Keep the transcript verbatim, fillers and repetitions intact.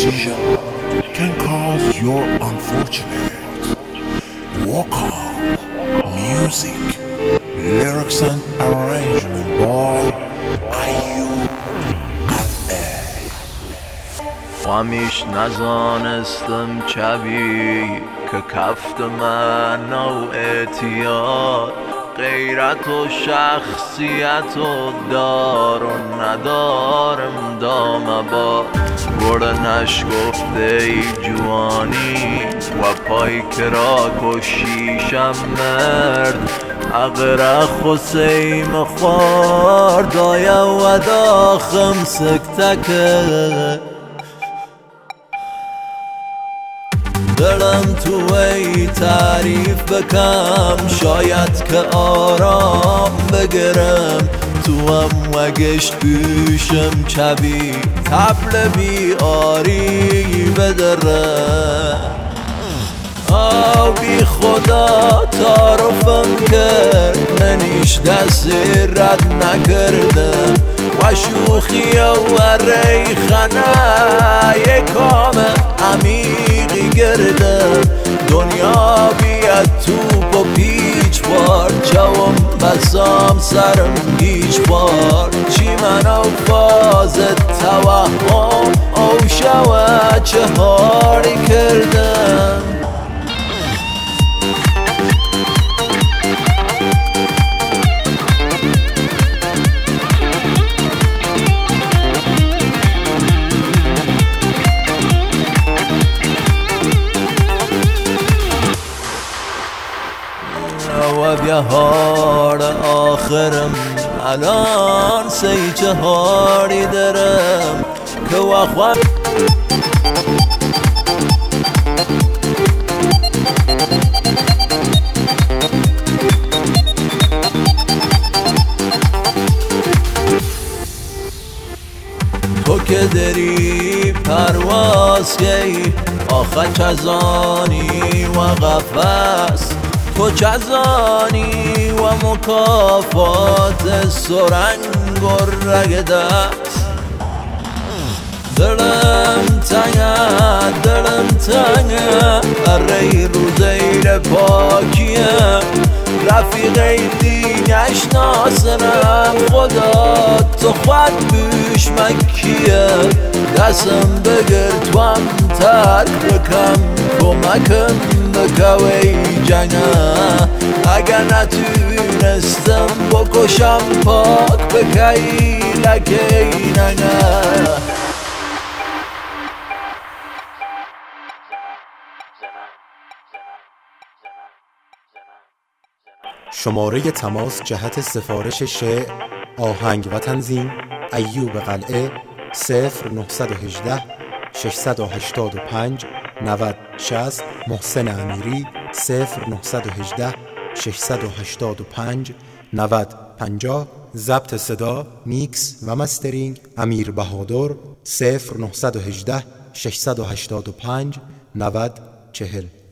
decision can cause your unfortunate. Walk on. Music, lyrics and arrangement by ایوب قلعه. همیش نزانستم چبی که کفت من نوع اعتیاد غیرت و شخصیت و دار و ندارم دام با گرنش گفته ای جوانی و پای کرا کشیشم مرد اغرق خسیم خوار دایا و داخم سکتکه دلم تو ای تعریف بکم شاید که آرام بگرم تو هم وگشت پیشم چبی تبل بیاری بدرم آو بی خدا تعارفم کرد منیش دستی رد نکردم و شوخی و ریخنه یکام عمیقی گردم دنیا بیاد توپ و پیچ بار چوم بسام سرم هیچ بار چی من او فاز توهم او شوه چه هاری کردم و بهار آخرم الان سی چهاری درم که وخواه تو که داری پرواز گی آخه چزانی و قفص تو چزانی و مکافات سرنگ و رگ دست دلم تنگه دلم تنگه برای روزیر پاکیه رفیقی دینش ناسنم خدا تو خود بیش مکیه دستم بگر تو هم ترک بکم کمکم بکوی جنگه اگر نتونستم بکشم پاک بکی لکی نگه شماره تماس جهت سفارش شعر، آهنگ و تنظیم ایوب قلعه صفر نهصد و هجده ششصد و هشتاد و پنج نود شصت محسن امیری صفر نهصد و هجده ششصد و هشتاد و پنج نود پنجاه ضبط صدا میکس و مسترینگ امیر بهادر صفر نهصد و هجده ششصد و هشتاد و پنج نود چهل